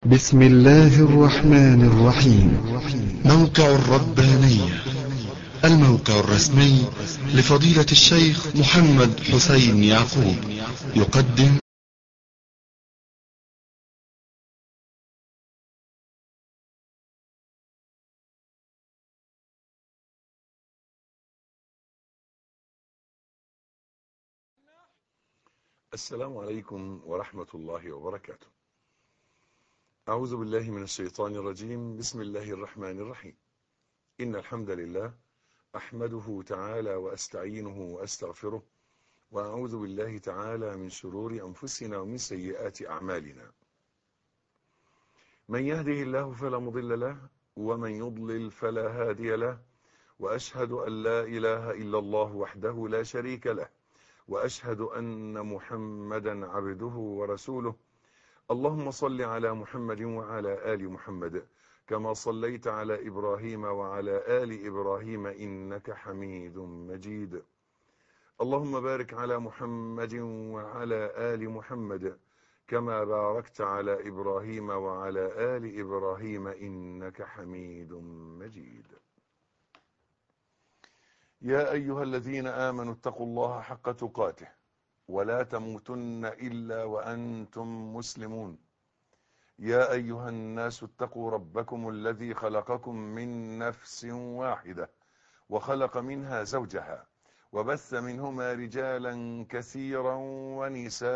بسم الله الرحمن الرحيم. موقع الربانية، الموقع الرسمي لفضيلة الشيخ محمد حسين يعقوب، يقدم السلام عليكم ورحمة الله وبركاته. أعوذ بالله من الشيطان الرجيم. بسم الله الرحمن الرحيم. إن الحمد لله أحمده تعالى وأستعينه وأستغفره، وأعوذ بالله تعالى من شرور أنفسنا ومن سيئات أعمالنا. من يهده الله فلا مضل له، ومن يضلل فلا هادي له، وأشهد أن لا إله إلا الله وحده لا شريك له، وأشهد أن محمدا عبده ورسوله. اللهم صل على محمد وعلى آل محمد كما صليت على إبراهيم وعلى آل إبراهيم إنك حميد مجيد. اللهم بارك على محمد وعلى آل محمد كما باركت على إبراهيم وعلى آل إبراهيم إنك حميد مجيد. يا أيها الذين آمنوا اتقوا الله حق تقاته ولا تموتن إلا وأنتم مسلمون. يا أيها الناس اتقوا ربكم الذي خلقكم من نفس واحدة وخلق منها زوجها وبث منهما رجالا كثيرا ونساء،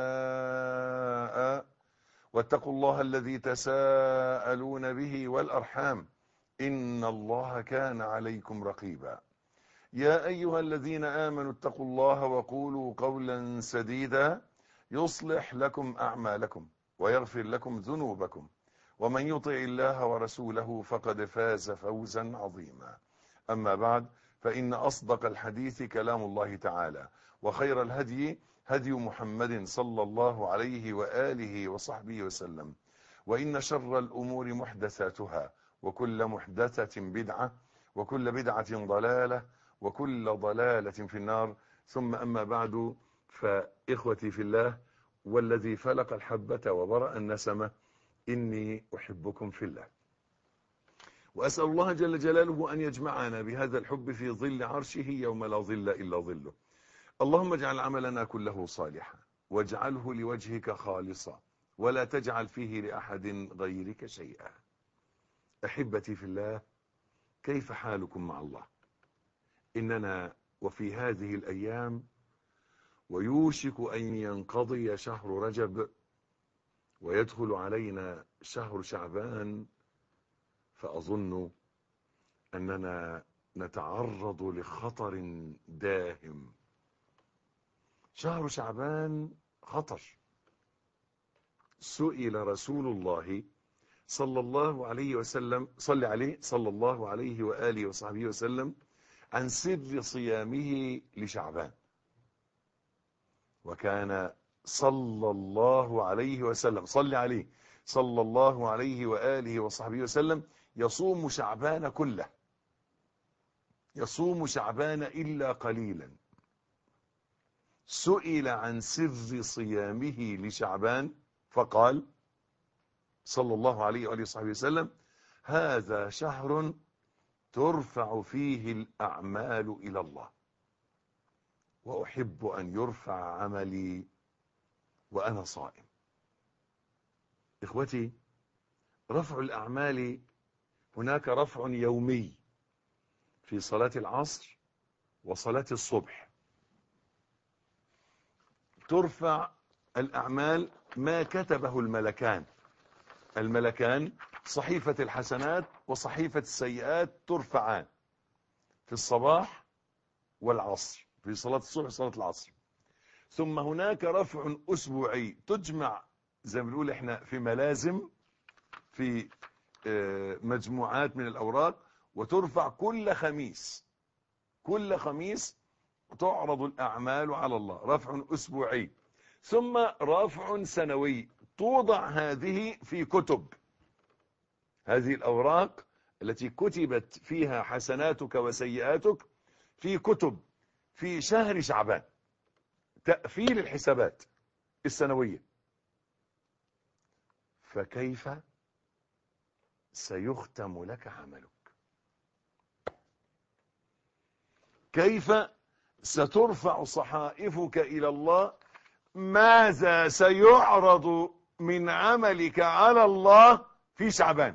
واتقوا الله الذي تساءلون به والأرحام إن الله كان عليكم رقيبا. يا أيها الذين آمنوا اتقوا الله وقولوا قولا سديدا يصلح لكم أعمالكم ويغفر لكم ذنوبكم، ومن يطع الله ورسوله فقد فاز فوزا عظيما. أما بعد، فإن أصدق الحديث كلام الله تعالى، وخير الهدي هدي محمد صلى الله عليه وآله وصحبه وسلم، وإن شر الأمور محدثاتها، وكل محدثة بدعة، وكل بدعة ضلالة، وكل ضلالة في النار. ثم أما بعد، فإخوتي في الله والذي فلق الحبة وبرأ النسمة، إني أحبكم في الله، وأسأل الله جل جلاله أن يجمعنا بهذا الحب في ظل عرشه يوم لا ظل إلا ظله. اللهم اجعل عملنا كله صالحا، واجعله لوجهك خالصا، ولا تجعل فيه لأحد غيرك شيئا. أحبتي في الله، كيف حالكم مع الله؟ إننا وفي هذه الأيام ويوشك أن ينقضي شهر رجب ويدخل علينا شهر شعبان، فأظن أننا نتعرض لخطر داهم. شهر شعبان خطر. سئل رسول الله صلى الله عليه وسلم، صلى عليه صلى الله عليه وآله وصحبه وسلم، عن سر صيامه لشعبان، وكان صلى الله عليه وسلم، صلى عليه صلى الله عليه وآله وصحبه وسلم، يصوم شعبان كله، يصوم شعبان إلا قليلا. سئل عن سر صيامه لشعبان فقال صلى الله عليه وآله وصحبه وسلم: هذا شهر ترفع فيه الأعمال إلى الله، وأحب أن يرفع عملي وأنا صائم. إخوتي، رفع الأعمال، هناك رفع يومي في صلاة العصر وصلاة الصبح. ترفع الأعمال ما كتبه الملكان صحيفة الحسنات وصحيفة السيئات ترفعان في الصباح والعصر، في صلاة الصبح وصلاة العصر. ثم هناك رفع أسبوعي، تجمع زي ما بنقول احنا في ملازم، في مجموعات من الأوراق، وترفع كل خميس. كل خميس تعرض الأعمال على الله، رفع أسبوعي. ثم رفع سنوي، توضع هذه في كتب، هذه الأوراق التي كتبت فيها حسناتك وسيئاتك في كتب في شهر شعبان، تقفيل الحسابات السنوية. فكيف سيختم لك عملك. كيف سترفع صحائفك إلى الله؟ ماذا سيعرض من عملك على الله في شعبان؟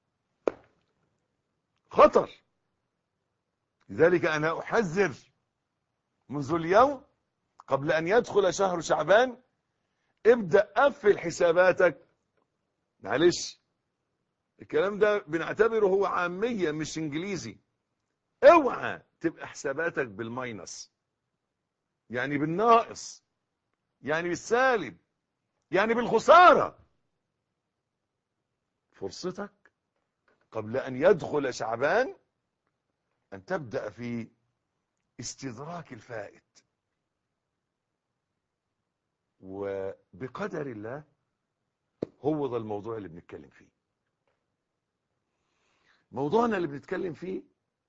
خطر. لذلك أنا أحذر منذ اليوم قبل أن يدخل شهر شعبان، ابدأ قفل حساباتك. معلش الكلام ده بنعتبره هو عامية مش انجليزي. اوعى تبقى حساباتك بالماينس، يعني بالناقص، يعني بالسالب، يعني بالخسارة. فرصتك قبل أن يدخل شعبان أن تبدأ في استدراك الفائت، وبقدر الله هو ده الموضوع اللي بنتكلم فيه. موضوعنا اللي بنتكلم فيه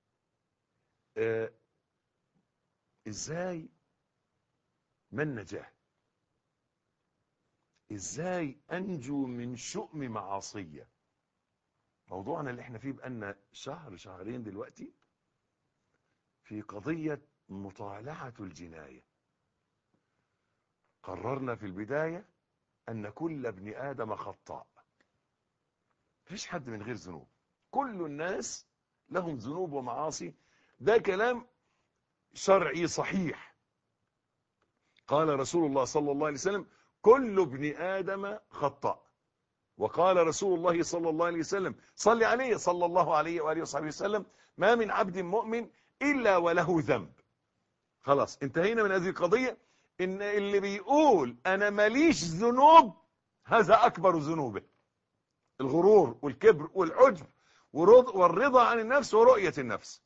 ازاي ما النجاة، ازاي انجو من شؤم معاصية. موضوعنا اللي احنا فيه بقالنا شهر شهرين دلوقتي في قضية مطالعة الجناية. قررنا في البداية ان كل ابن ادم خطاء، مفيش حد من غير ذنوب، كل الناس لهم ذنوب ومعاصي. ده كلام شرعي صحيح. قال رسول الله صلى الله عليه وسلم كل ابن آدم خطاء. وقال رسول الله صلى الله عليه وسلم صلى عليه صلى الله عليه وآله وصحبه وسلم ما من عبد مؤمن إلا وله ذنب. خلاص انتهينا من هذه القضية. إن اللي بيقول أنا ماليش ذنوب هذا أكبر ذنوبه، الغرور والكبر والعجب والرضا عن النفس ورؤية النفس.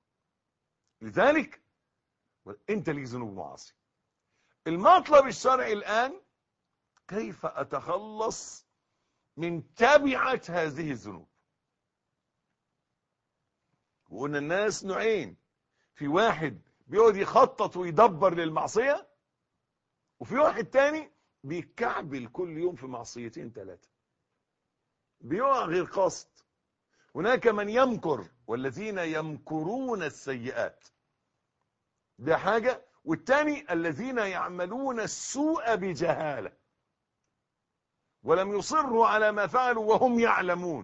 لذلك انت ليك ذنوب ومعاصي. المطلب الشرعي الآن كيف أتخلص من تبعة هذه الذنوب. وقلنا الناس نوعين، في واحد بيقعد يخطط ويدبر للمعصية، وفي واحد تاني بيكعبل كل يوم في معصيتين ثلاثة، بيقع غير قصد. هناك من يمكر والذين يمكرون السيئات، ده حاجة. والتاني الذين يعملون السوء بجهالة ولم يصروا على ما فعلوا وهم يعلمون.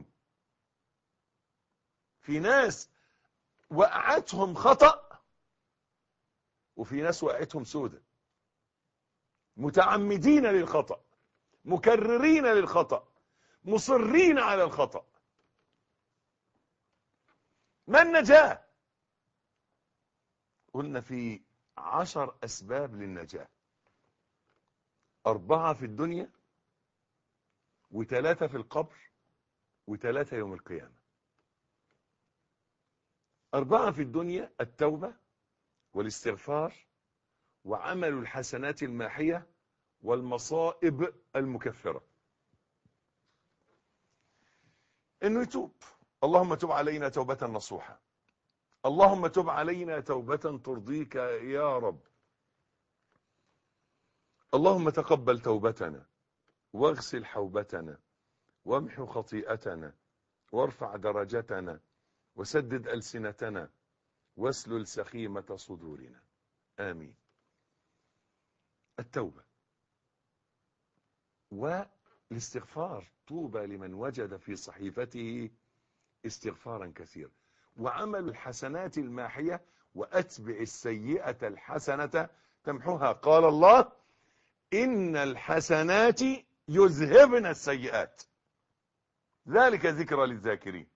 في ناس وقعتهم خطأ وفي ناس وقعتهم سودة، متعمدين للخطأ، مكررين للخطأ، مصرين على الخطأ. ما النجاة؟ قلنا في 10 أسباب للنجاة، 4 في الدنيا و3 في القبر و3 يوم القيامة. 4 في الدنيا: التوبة والاستغفار وعمل الحسنات الماحية والمصائب المكفرة. انه يتوب. اللهم تب علينا توبة نصوحة، اللهم تب علينا توبة ترضيك يا رب. اللهم تقبل توبتنا واغسل حوبتنا وامحو خطيئتنا وارفع درجتنا وسدد ألسنتنا واسلل سخيمة صدورنا، آمين. التوبة والاستغفار، طوبى لمن وجد في صحيفته استغفارا كثيرا. وعمل الحسنات الماحية وأتبع السيئة الحسنة تمحوها. قال الله إن الحسنات يذهبن السيئات ذلك ذكرى للذاكرين.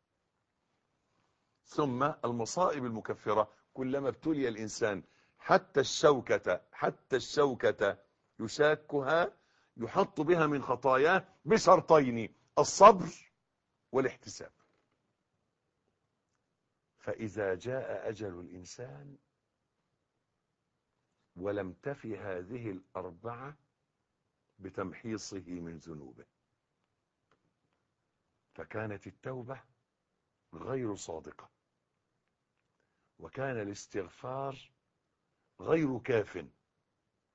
ثم المصائب المكفرة، كلما ابتلي الإنسان حتى الشوكة يشاكها يحط بها من خطاياه بشرطين: الصبر والاحتساب. فإذا جاء أجل الإنسان ولم تفي هذه الأربعة بتمحيصه من ذنوبه، فكانت التوبة غير صادقة، وكان الاستغفار غير كاف،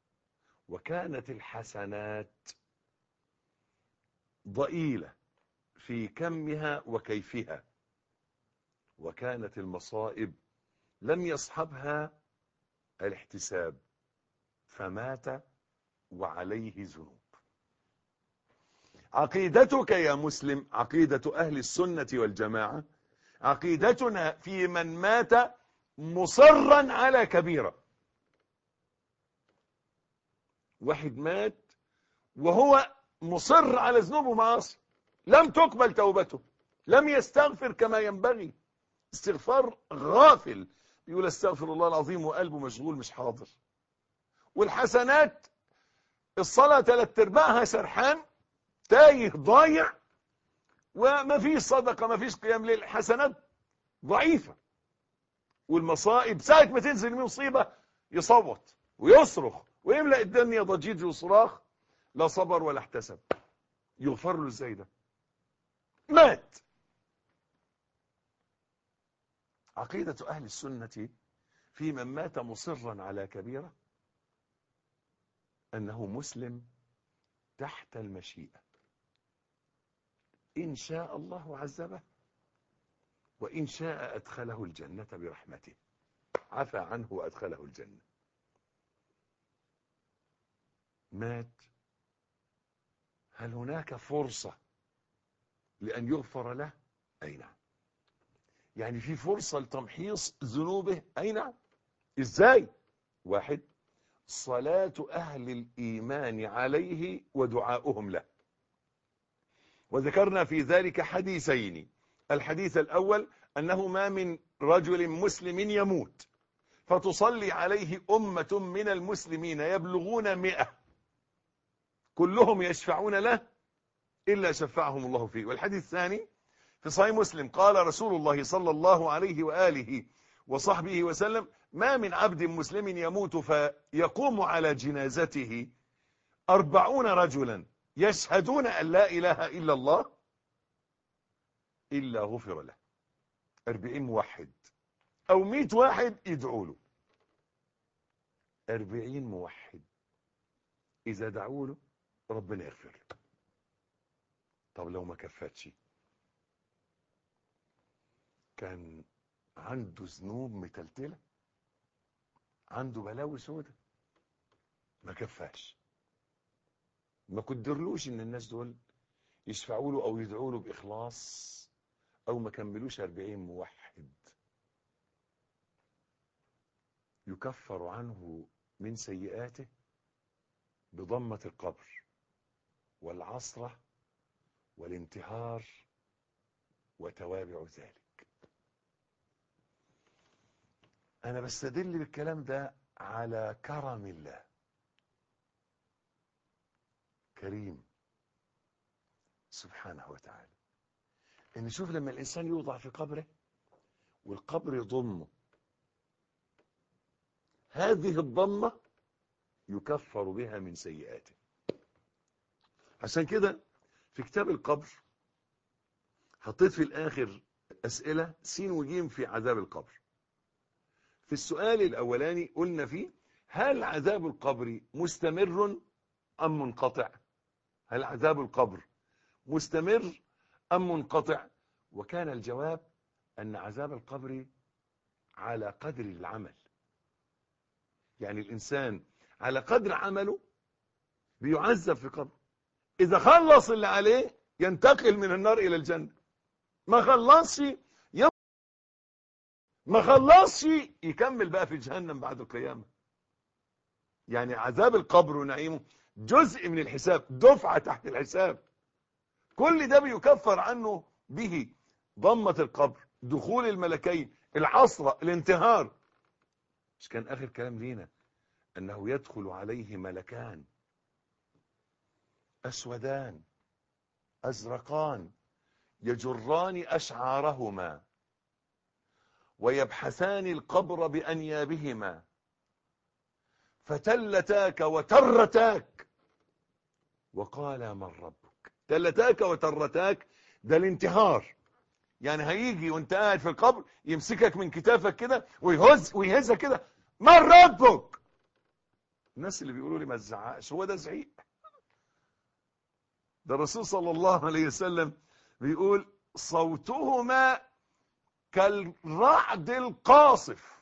وكانت الحسنات ضئيلة في كمها وكيفها، وكانت المصائب لم يصحبها الاحتساب فمات وعليه ذنوب. عقيدتك يا مسلم، عقيدة أهل السنة والجماعة، عقيدتنا في من مات مصرا على كبيرة. واحد مات وهو مصر على ذنوب ومعاصي، لم تقبل توبته، لم يستغفر كما ينبغي، استغفار غافل، يقول استغفر الله العظيم وقلبه مشغول مش حاضر. والحسنات الصلاة 3/4 سرحان تايه ضايع، وما فيش صدقة، ما فيش قيام ليل، حسنات ضعيفة. والمصائب ساعة ما تنزل من مصيبة يصوت ويصرخ ويملأ الدنيا ضجيج وصراخ، لا صبر ولا احتسب. يغفر له ازاي ده؟ مات. عقيدة أهل السنة في من مات مصرا على كبيرة أنه مسلم تحت المشيئة، إن شاء الله عذبه وإن شاء أدخله الجنة برحمته، عفى عنه وأدخله الجنة. مات، هل هناك فرصة لأن يغفر له؟ أي نعم. يعني في فرصة لتمحيص ذنوبه؟ أي نعم. إزاي؟ واحد، صلاة أهل الإيمان عليه ودعاؤهم له، وذكرنا في ذلك حديثين. الحديث الأول أنه ما من رجل مسلم يموت فتصلي عليه أمة من المسلمين يبلغون 100 كلهم يشفعون له إلا شفعهم الله فيه. والحديث الثاني في صحيح مسلم قال رسول الله صلى الله عليه وآله وصحبه وسلم: ما من عبد مسلم يموت فيقوم على جنازته 40 رجلا يشهدون أن لا إله إلا الله إلا غفر له. 40 موحد أو 100 واحد يدعوا له، 40 موحد إذا دعوا له ربنا يغفر له. طب لو ما كفتش، كان عنده ذنوب متلتلة، عنده بلاوي سودة، ما كفاش، ما قدرلوش ان الناس دول يشفعوا له او يدعوا له باخلاص، او ما كملوش 40 موحد. يكفر عنه من سيئاته بضمة القبر والعصرة والانتهار وتوابع ذلك. أنا بستدل بالكلام ده على كرم الله. كريم سبحانه وتعالى. إن شوف لما الإنسان يوضع في قبره والقبر يضمه، هذه الضمة يكفر بها من سيئاته. عشان كده في كتاب القبر حطيت في الآخر أسئلة سين وجيم في عذاب القبر. في السؤال الأولاني قلنا فيه: هل عذاب القبر مستمر أم منقطع؟ هل عذاب القبر مستمر أم منقطع؟ وكان الجواب أن عذاب القبر على قدر العمل. يعني الإنسان على قدر عمله بيعذب في قبر. إذا خلص اللي عليه ينتقل من النار إلى الجنة، ما خلصش يكمل بقى في جهنم بعد القيامة. يعني عذاب القبر ونعيمه جزء من الحساب، دفعة تحت الحساب. كل ده بيكفر عنه به ضمة القبر، دخول الملكين، العصرة، الانتهار. مش كان آخر كلام لينا أنه يدخل عليه ملكان أسودان أزرقان يجران أشعارهما ويبحثان القبر بأنيابهما فتلتاك وترتاك وقال من ربك. تلتاك وترتاك ده الانتهار. يعني هيجي وانت قاعد في القبر يمسكك من كتافك كده ويهزك كده: من ربك. الناس اللي بيقولوا لي ما تزعقش، هو ده زعيق؟ ده الرسول صلى الله عليه وسلم بيقول صوتهما كالرعد القاصف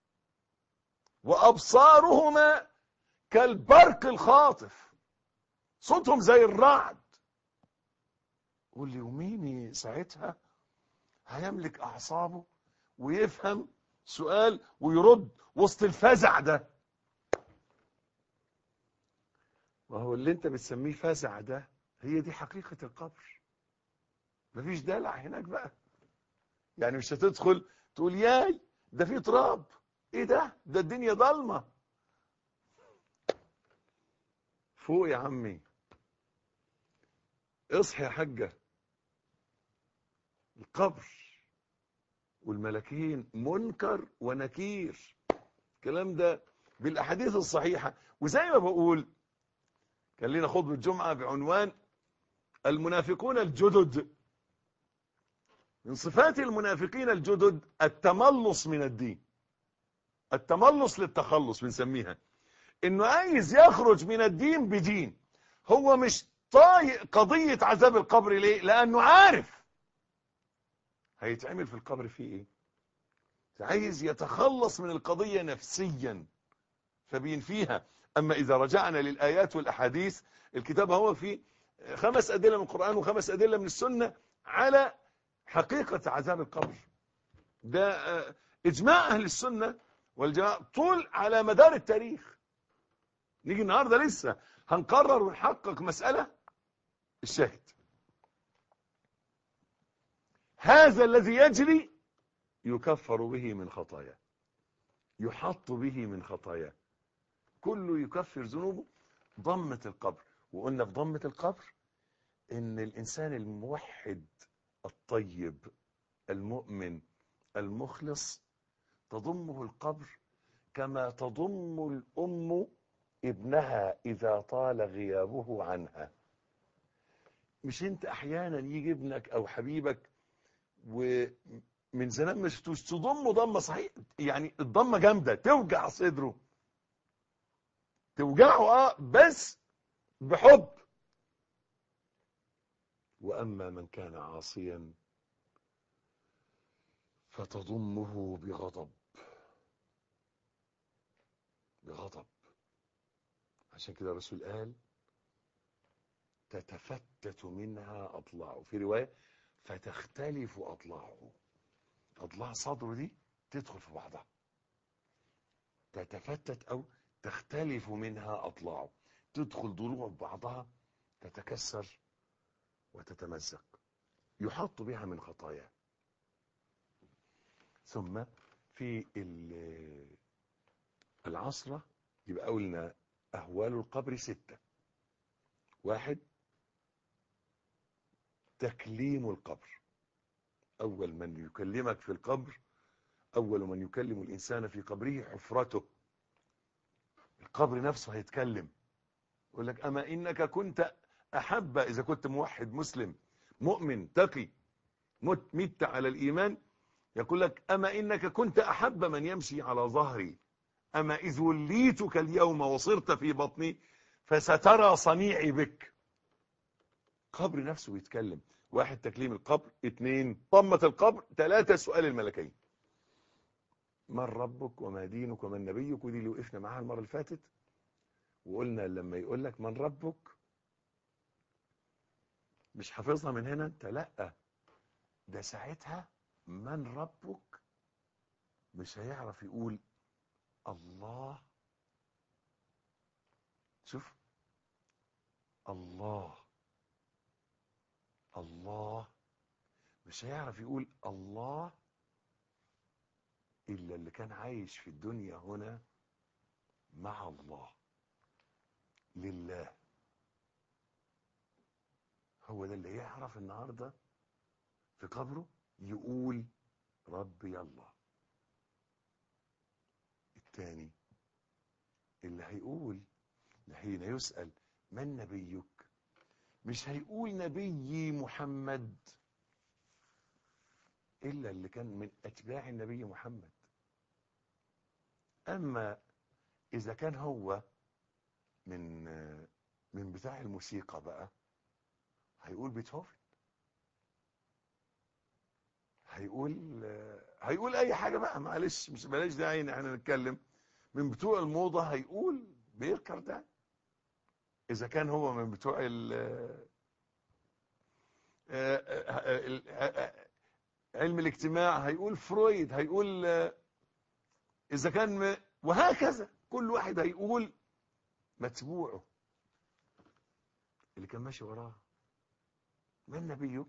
وأبصارهما كالبرق الخاطف. صوتهم زي الرعد. قول لي ومين ساعتها هيملك أعصابه ويفهم سؤال ويرد وسط الفزع ده؟ وهو اللي انت بتسميه فزع ده هي دي حقيقة القبر. مفيش دلع هناك بقى. يعني مش هتدخل تقول ياي ده في تراب، ايه ده الدنيا ضلمة. فوق يا عمي، اصحي يا حاجة. القبر والملكين منكر ونكير. الكلام ده بالاحاديث الصحيحة. وزي ما بقول كان لنا خطبة جمعة بعنوان المنافقون الجدد. من صفات المنافقين الجدد التملص من الدين. التملص للتخلص بنسميها. انه عايز يخرج من الدين بدين. هو مش طايق قضية عذاب القبر. ليه؟ لانه عارف هيتعمل في القبر فيه ايه. عايز يتخلص من القضية نفسيا فبينفيها. اما اذا رجعنا للايات والاحاديث، الكتاب هو فيه 5 ادلة من القرآن و5 ادلة من السنة على حقيقة عذاب القبر. ده اجماع اهل السنة والجماعة طول على مدار التاريخ. نيجي النهاردة لسه هنقرر ونحقق مسألة. الشاهد هذا الذي يجري يكفر به من خطاياه، يحط به من خطاياه، كله يكفر ذنوبه. ضمة القبر. وقلنا في ضمة القبر ان الانسان الموحد الطيب المؤمن المخلص تضمه القبر كما تضم الام ابنها اذا طال غيابه عنها. مش انت احيانا يجي ابنك او حبيبك ومن زمان ما شفتوش تضمه ضمه صحيح، يعني الضمه جامده توجع صدره، توجعه بس بحب. واما من كان عاصيا فتضمه بغضب. بغضب. عشان كده الرسول قال تتفتت منها اضلاعه، في روايه فتختلف اضلاعه. اضلاع صدره دي تدخل في بعضها. تتفتت او تختلف منها اضلاعه، تدخل ضلوع بعضها تتكسر وتتمزق. يحط بها من خطاياه. ثم في العصرة يبقى قلنا أهوال القبر 6. 1 تكليم القبر. أول من يكلمك في القبر، أول من يكلم الإنسان في قبره حفرته. القبر نفسه هيتكلم. يقول لك أما إنك كنت أحب، إذا كنت موحد مسلم مؤمن تقي مت على الإيمان، يقول لك أما إنك كنت أحب من يمشي على ظهري، أما إذ وليتك اليوم وصرت في بطني فسترى صنيعي بك. قبر نفسه يتكلم. 1 تكليم القبر. 2 ضمة القبر. 3 سؤال الملكين. من ربك وما دينك ومن نبيك، ودي اللي وقفنا معاها المرة اللي فاتت. وقلنا لما يقول لك من ربك مش حافظها من هنا انت، لا ده ساعتها من ربك مش هيعرف يقول الله. شوف الله الله، مش هيعرف يقول الله إلا اللي كان عايش في الدنيا هنا مع الله لله. هو ده اللي يعرف النهاردة في قبره يقول ربي الله. الثاني اللي هيقول حين يسأل من نبيك مش هيقول نبي محمد إلا اللي كان من أتباع النبي محمد. أما إذا كان هو من بتاع الموسيقى بقى هيقول بيتهوفن. هيقول اي حاجة بقى، معلش مش بلاش داعي ان احنا نتكلم. من بتوع الموضة هيقول بيركر ده. اذا كان هو من بتوع علم الاجتماع هيقول فرويد، هيقول اذا كان وهكذا كل واحد هيقول متبوعه اللي كان ماشي وراه. من نبيك؟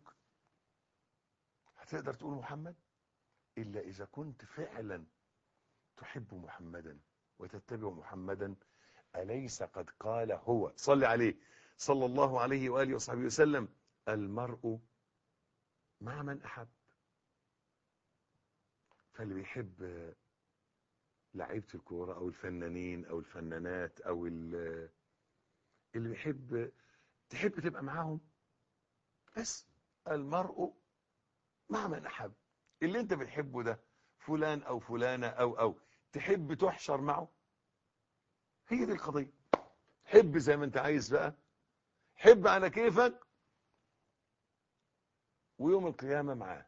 هتقدر تقول محمد إلا إذا كنت فعلا تحب محمدا وتتبع محمدا. أليس قد قال هو صلى عليه صلى الله عليه وآله وصحبه وسلم: المرء مع من أحب. فاللي بيحب لعيبة الكورة أو الفنانين أو الفنانات أو اللي تحب تبقى معاهم. بس المرء مع من أحب. اللي انت بتحبه ده فلان أو فلانة أو تحب تحشر معه. هي دي القضية. حب زي ما انت عايز بقى، حب على كيفك، ويوم القيامة معاه.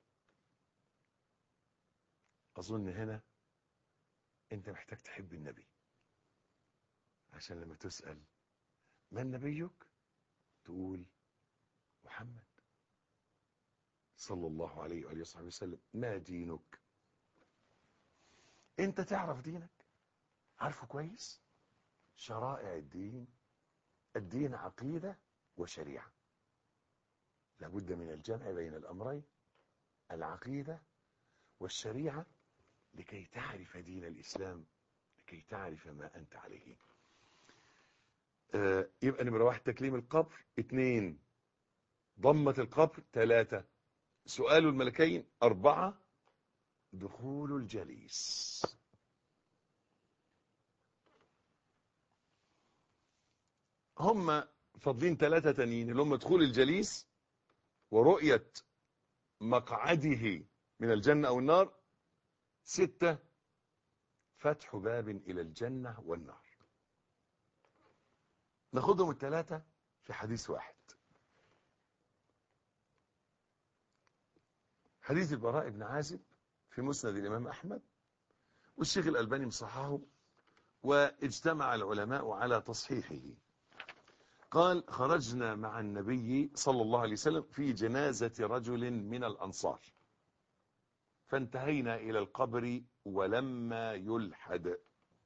أظن هنا انت محتاج تحب النبي، عشان لما تسأل من نبيك تقول محمد صلى الله عليه وآله وصحبه وسلم. ما دينك؟ انت تعرف دينك، عارفه كويس. شرائع الدين عقيدة وشريعة. لابد من الجمع بين الأمرين، العقيدة والشريعة، لكي تعرف دين الإسلام، لكي تعرف ما أنت عليه. يبقى نمرة 1 تكليم القبر، 2 ضمة القبر، 3 سؤال الملكين، 4 دخول الجليس. هم فاضلين 3 تانيين، اللي هم دخول الجليس ورؤية مقعده من الجنة أو النار، 6 فتح باب إلى الجنة والنار. ناخدهم ال3 في حديث واحد. حديث البراء بن عازب في مسند الإمام أحمد، والشيخ الألباني مصححه، واجتمع العلماء على تصحيحه. قال: خرجنا مع النبي صلى الله عليه وسلم في جنازة رجل من الأنصار، فانتهينا إلى القبر ولما يلحد.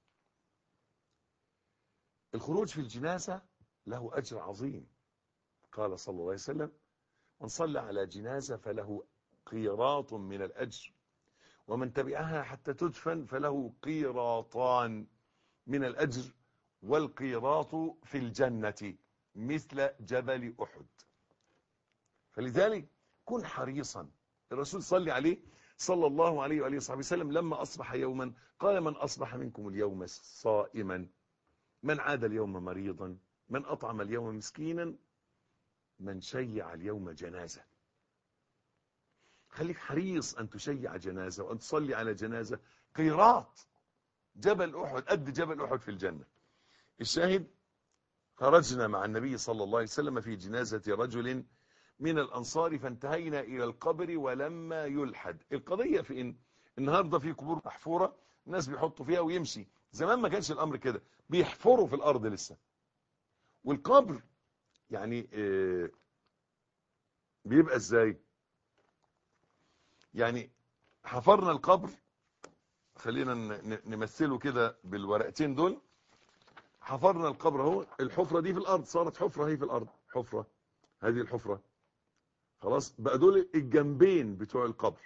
الخروج في الجنازة له أجر عظيم. قال صلى الله عليه وسلم: من صلى على جنازة فله قيراط من الأجر، ومن تبعها حتى تدفن فله قيراطان من الأجر، والقيراط في الجنة مثل جبل أحد. فلذلك كن حريصا. الرسول صلى عليه صلى الله عليه وآله وصحبه وسلم لما أصبح يوما قال: من أصبح منكم اليوم صائما، من عاد اليوم مريضا، من أطعم اليوم مسكينا، من شيع اليوم جنازة. خليك حريص أن تشيع جنازة وأن تصلي على جنازة. قيراط جبل أحد، قد جبل أحد في الجنة. الشاهد: خرجنا مع النبي صلى الله عليه وسلم في جنازة رجل من الأنصار فانتهينا إلى القبر ولما يلحد. القضية في إن النهاردة في قبور محفورة، الناس بيحطوا فيها ويمشي. زمان ما كانش الأمر كده، بيحفروا في الأرض لسه. والقبر يعني بيبقى إزاي؟ يعني حفرنا القبر، خلينا نمثله كده بالورقتين دول. حفرنا القبر اهو، الحفرة دي في الأرض، صارت حفرة هي في الأرض، حفرة، هذه الحفرة خلاص بقى، دول الجنبين بتوع القبر.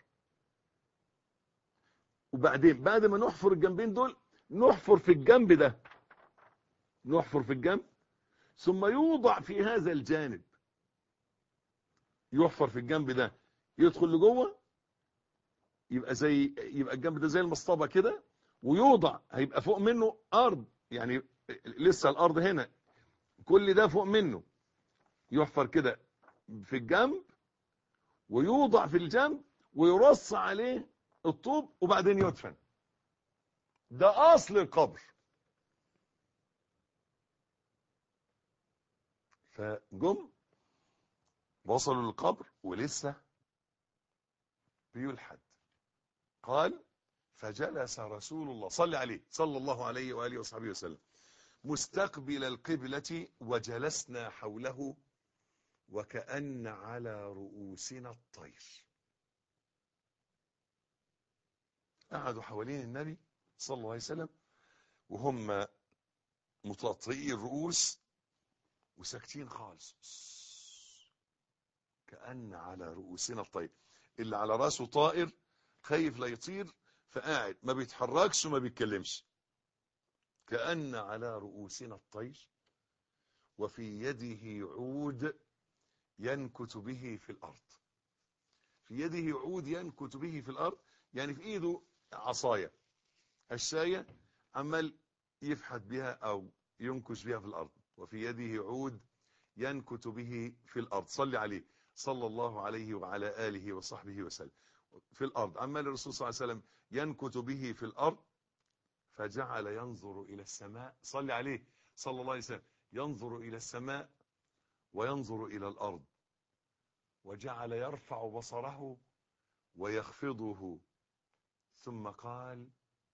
وبعدين بعد ما نحفر الجنبين دول، نحفر في الجنب ده، نحفر في الجنب، ثم يوضع في هذا الجانب، يحفر في الجنب ده، يدخل لجوه، يبقى الجنب ده زي المصطبة كده، ويوضع، هيبقى فوق منه أرض، يعني لسه الأرض هنا، كل ده فوق منه، يحفر كده في الجنب، ويوضع في الجنب، ويرص عليه الطوب، وبعدين يدفن. ده أصل القبر. فجم وصلوا للقبر ولسه بيلحد. قال فجلس رسول الله صلى عليه صلى الله عليه وآله وصحبه وسلم مستقبل القبلة وجلسنا حوله وكأن على رؤوسنا الطير. قعدوا حوالين النبي صلى الله عليه وسلم وهم متطئي الرؤوس وساكتين خالص، كأن على رؤوسنا الطير. اللي على راسه طائر خايف لا يطير فقاعد ما بيتحركش وما بيتكلمش. كأن على رؤوسنا الطير وفي يده عود ينكت به في الأرض. في يده عود ينكت به في الأرض، يعني في إيده عصاية الشاية عمال يفحت بها أو ينكش بها في الأرض. وفي يده عود ينكت به في الأرض. صلي عليه صلى الله عليه وعلى آله وصحبه وسلم. في الأرض عمال الرسول صلى الله عليه وسلم ينكت به في الأرض. فجعل ينظر إلى السماء. صلي عليه صلى الله عليه وسلم. ينظر إلى السماء وينظر إلى الأرض، وجعل يرفع بصره ويخفضه، ثم قال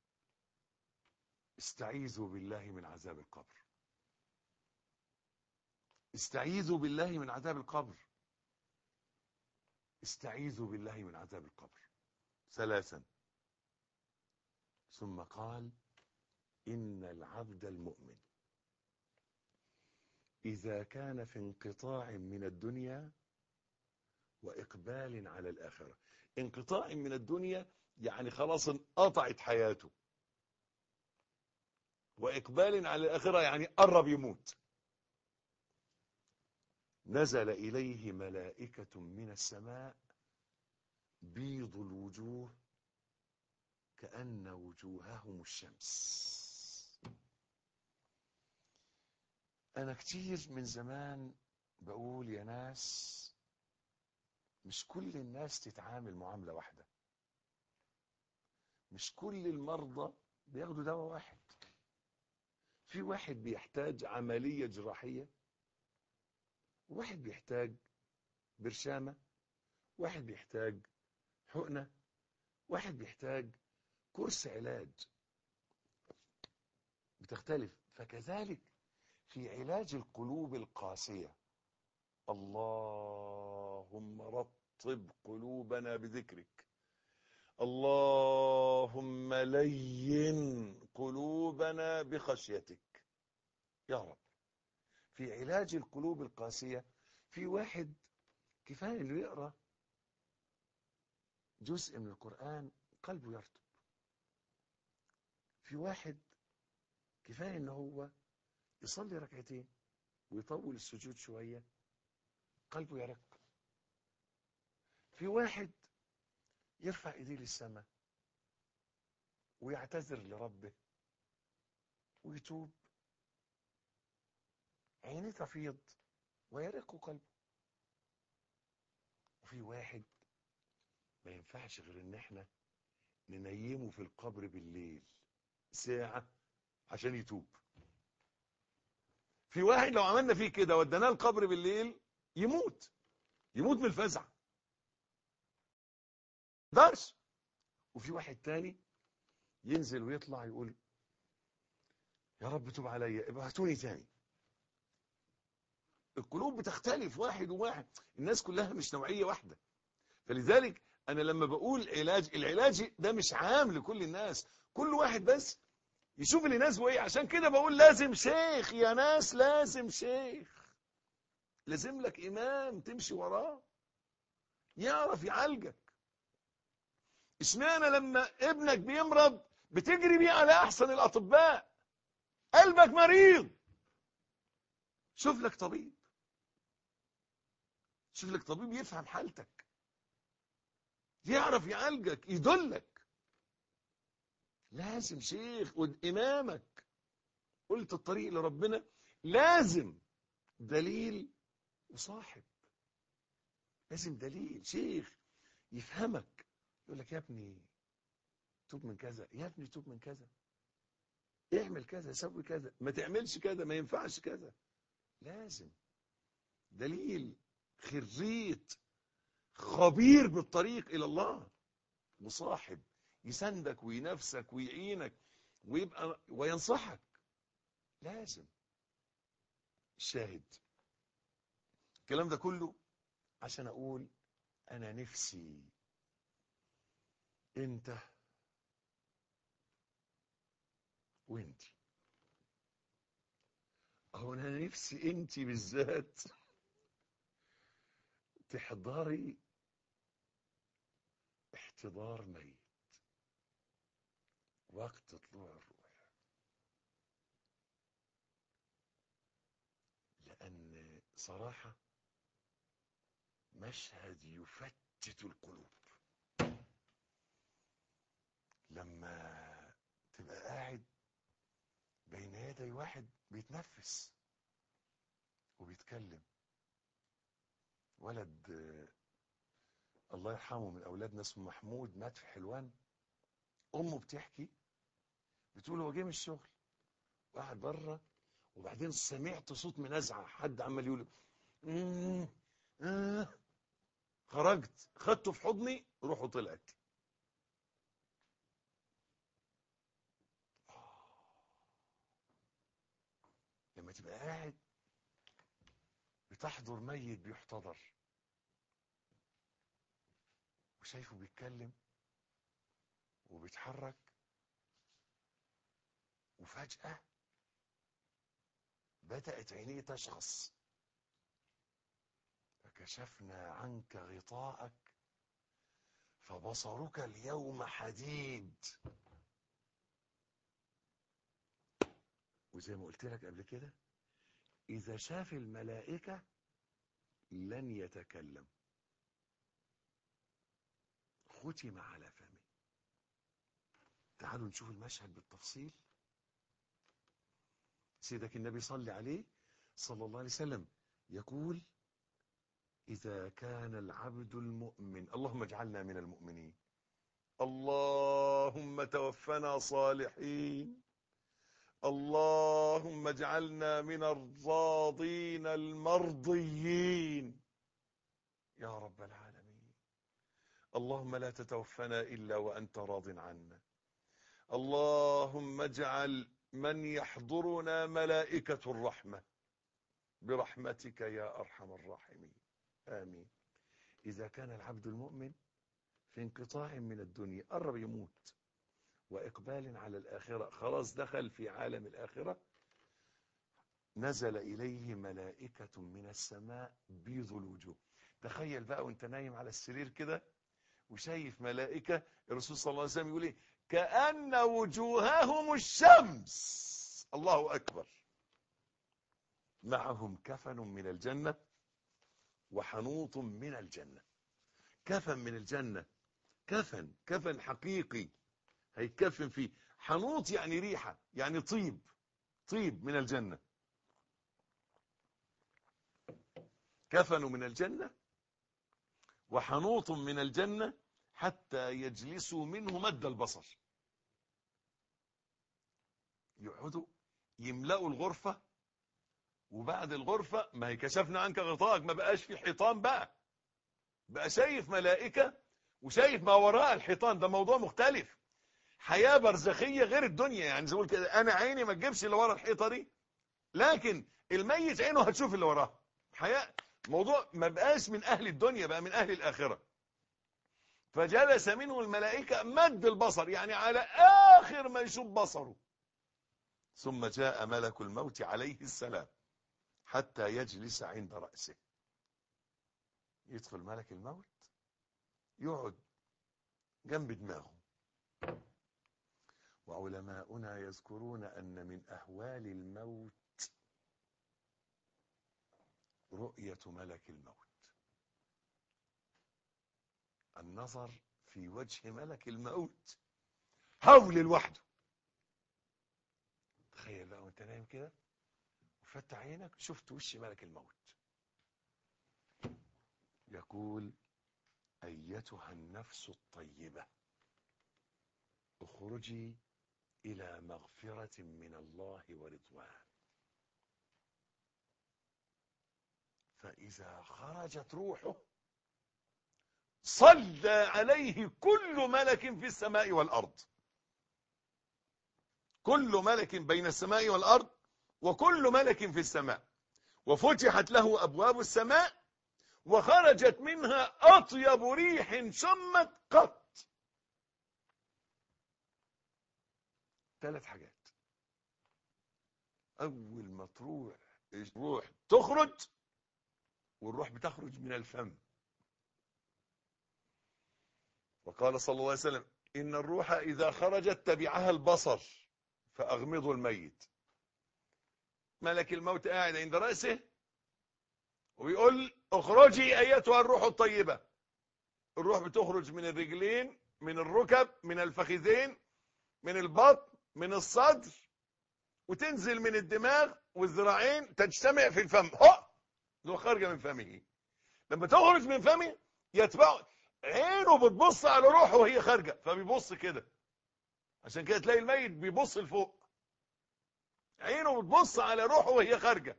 استعيذوا بالله من عذاب القبر. استعيذوا بالله من عذاب القبر. استعيذوا بالله من عذاب القبر 3. ثم قال إن العبد المؤمن إذا كان في انقطاع من الدنيا وإقبال على الآخرة. انقطاع من الدنيا يعني خلاص انقطعت حياته، وإقبال على الآخرة يعني قرب يموت. نزل إليه ملائكة من السماء بيض الوجوه كأن وجوههم الشمس. أنا كتير من زمان بقول يا ناس مش كل الناس تتعامل معاملة واحدة. مش كل المرضى بياخدوا دواء واحد. في واحد بيحتاج عملية جراحية، واحد بيحتاج برشامة، واحد بيحتاج حقنة، واحد بيحتاج كورس علاج. بتختلف. فكذلك في علاج القلوب القاسية. اللهم رطب قلوبنا بذكرك. اللهم لين قلوبنا بخشيتك يا رب. في علاج القلوب القاسية في واحد كفاية انه يقرأ جزء من القرآن قلبه يرطب. في واحد كفاية انه هو يصلي ركعتين ويطول السجود شوية قلبه يرق. في واحد يرفع ايديه للسماء ويعتذر لربه ويتوب عينيه تفيض ويرق قلبه. وفي واحد ما ينفعش غير ان احنا ننيمه في القبر بالليل ساعة عشان يتوب. في واحد لو عملنا فيه كده ودناه القبر بالليل يموت من الفزع درس. وفي واحد تاني ينزل ويطلع يقول يا رب توب عليا ابعتوني تاني. القلوب بتختلف واحد وواحد. الناس كلها مش نوعية واحدة. فلذلك انا لما بقول العلاج ده مش عام لكل الناس. كل واحد بس يشوف اللي يناسبه ايه. عشان كده بقول لازم شيخ يا ناس، لازم شيخ، لازم لك امام تمشي وراه يعرف يعالجك. اشمعنى لما ابنك بيمرض بتجري بيه على احسن الاطباء؟ قلبك مريض، شوف لك طبيب، شوف لك طبيب يفهم حالتك، يعرف يعالجك، يدلك. لازم شيخ وامامك. قلت الطريق لربنا لازم دليل وصاحب. لازم دليل شيخ يفهمك، يقول لك يا ابني توب من كذا، يا ابني توب من كذا، اعمل كذا، سوي كذا، ما تعملش كذا، ما ينفعش كذا. لازم دليل، خريط، خبير بالطريق إلى الله. وصاحب يساندك وينافسك ويعينك ويبقى وينصحك. لازم. الشاهد الكلام ده كله عشان اقول انا نفسي انت وانت، اهو انا نفسي انت بالذات تحضري احتضار ميت وقت طلوع الروح، لان صراحة مشهد يفتت القلوب لما تبقى قاعد بين يدي واحد بيتنفس وبيتكلم. ولد الله يرحمه من اولادنا اسمه محمود، مات في حلوان. امه بتحكي بتقول هو جه من الشغل وقعد بره، وبعدين سمعت صوت منازعه، حد عمال يقول خرجت خدته في حضني، روحه طلعت. لما تبقى قاعد بتحضر ميت بيحتضر وشايفه بيتكلم وبيتحرك، وفجأة بدأت عينيه تشخص، فكشفنا عنك غطاءك فبصرك اليوم حديد. وزي ما قلت لك قبل كده، إذا شاف الملائكة لن يتكلم، ختم على فمه. تعالوا نشوف المشهد بالتفصيل. سيدك النبي صلى عليه صلى الله عليه وسلم يقول: إذا كان العبد المؤمن، اللهم اجعلنا من المؤمنين، اللهم توفنا صالحين، اللهم اجعلنا من الراضين المرضيين يا رب العالمين. اللهم لا تتوفنا إلا وأنت راض عنا. اللهم اجعل من يحضرنا ملائكة الرحمة برحمتك يا أرحم الراحمين، آمين. إذا كان العبد المؤمن في انقطاع من الدنيا، قرب يموت، وإقبال على الآخرة، خلاص دخل في عالم الآخرة، نزل إليه ملائكة من السماء بيض الوجوه. تخيل بقى وانت نايم على السرير كده وشايف ملائكة، الرسول صلى الله عليه وسلم يقول: كأن وجوههم الشمس. الله أكبر. معهم كفن من الجنة وحنوط من الجنة. كفن من الجنة، كفن حقيقي هيتكفن فيه. حنوط يعني ريحة، يعني طيب من الجنة. كفن من الجنة وحنوط من الجنة حتى يجلسوا منه مد البصر. يقعدوا يملأوا الغرفة، وبعد الغرفة ما هي كشفنا عنك غطاءك، ما بقاش في حيطان بقى شايف ملائكة وشايف ما وراء الحيطان. ده موضوع مختلف، حياة برزخية غير الدنيا. يعني زي ما كده انا عيني ما تجيبش اللي ورا الحيطة دي، لكن الميت عينه هتشوف اللي وراه. حياة، موضوع ما بقاش من اهل الدنيا، بقى من اهل الاخرة. فجلس منه الملائكة مد البصر، يعني على اخر ما يشوف بصره. ثم جاء ملك الموت عليه السلام حتى يجلس عند رأسه. يدخل ملك الموت يقعد جنب دماغه. وعلماؤنا يذكرون أن من أهوال الموت رؤية ملك الموت، النظر في وجه ملك الموت هول لوحده. تخيل بقى وانت نايم كده وفتح عينك شفت وش ملك الموت، يقول: أيتها النفس الطيبة اخرجي إلى مغفرة من الله ورضوان. فإذا خرجت روحه صلى عليه كل ملك في السماء والأرض، كل ملك بين السماء والأرض، وكل ملك في السماء، وفتحت له أبواب السماء وخرجت منها أطيب ريح شمت قط. 3 حاجات. أول ما تروح الروح تخرج، والروح بتخرج من الفم. وقال صلى الله عليه وسلم: إن الروح إذا خرجت تبعها البصر فأغمضوا الميت. ملك الموت قاعد عند رأسه ويقول: اخرجي أيتها الروح الطيبة. الروح بتخرج من الرجلين، من الركب، من الفخذين، من البطن، من الصدر، وتنزل من الدماغ والذراعين، تجتمع في الفم. لو خارجه من فمه. لما تخرج من فمه يتبع عينه، بتبص على روحه وهي خارجه، فبيبص كده. عشان كده تلاقي الميت بيبص لفوق، عينه بتبص على روحه وهي خارجه.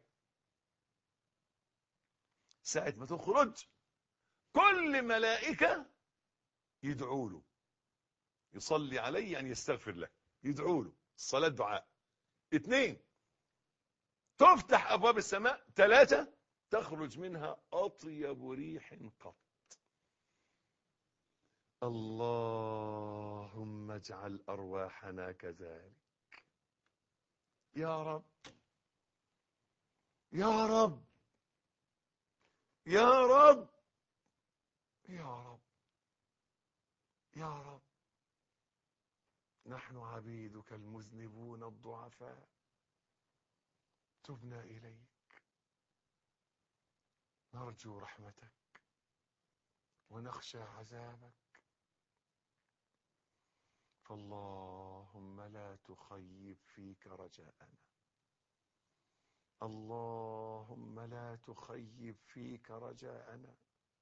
ساعة ما تخرج كل ملائكة يدعوا له، يصلي عليه يعني يستغفر له، يدعوا له. الصلاة دعاء. 2 تفتح أبواب السماء. 3 تخرج منها أطيب ريح قط. اللهم اجعل أرواحنا كذلك يا رب، يا رب، يا رب، يا رب، يا رب. نحن عبيدك المذنبون الضعفاء، تبنا إليك، نرجو رحمتك ونخشى عذابك، فاللهم لا تخيب فيك رجاءنا، اللهم لا تخيب فيك رجاءنا،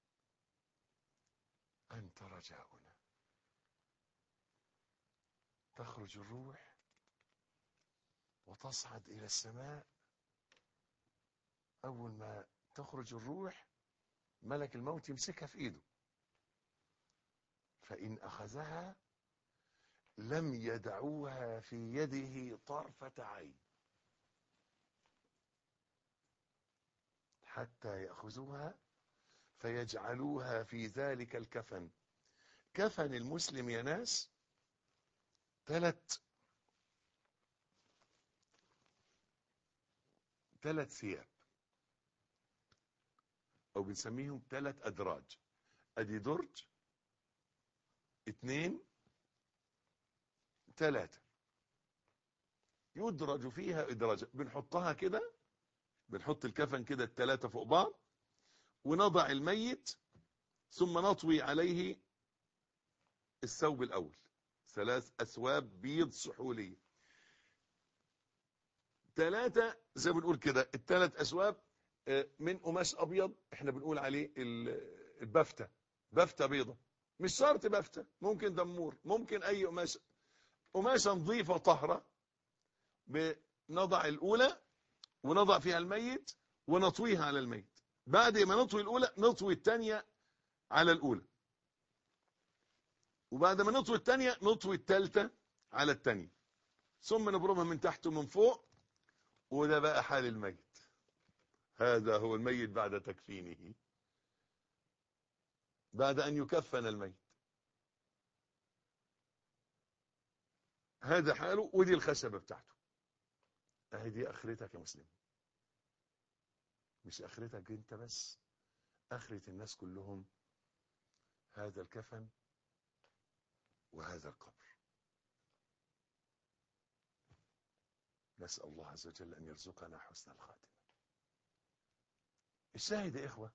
أنت رجاؤنا. تخرج الروح وتصعد إلى السماء. أول ما تخرج الروح ملك الموت يمسكها في إيده، فإن أخذها لم يدعوها في يده طرفة عين حتى يأخذوها فيجعلوها في ذلك الكفن. كفن المسلم يا ناس 3 ثياب، أو بنسميهم 3 أدراج. أدي درج، 2، 3 يدرج فيها إدراجة. بنحطها كده، بنحط الكفن كده ال3 فوق بعض، ونضع الميت، ثم نطوي عليه الثوب الأول. 3 أثواب بيض سحولية. 3 زي ما بنقول كده، ال3 أثواب من قماش أبيض، احنا بنقول عليه البفتة، بفتة بيضة. مش شرط بفتة، ممكن دمور، ممكن أي قماشة نظيفة طهرة. بنضع الأولى ونضع فيها الميت ونطويها على الميت. بعد ما نطوي الأولى نطوي الثانية على الأولى، وبعد ما نطوي الثانية نطوي الثالثة على الثانية، ثم نبرمها من تحت ومن فوق. وده بقى حال الميت. هذا هو الميت بعد تكفينه، بعد أن يكفن الميت. هذا حاله، ودي الخشبة بتاعته. اهي دي اخرتك يا مسلم، مش اخرتك انت بس، اخرة الناس كلهم. هذا الكفن وهذا القبر. نسأل الله عز وجل أن يرزقنا حسن الخاتمة. الشاهد يا إخوة،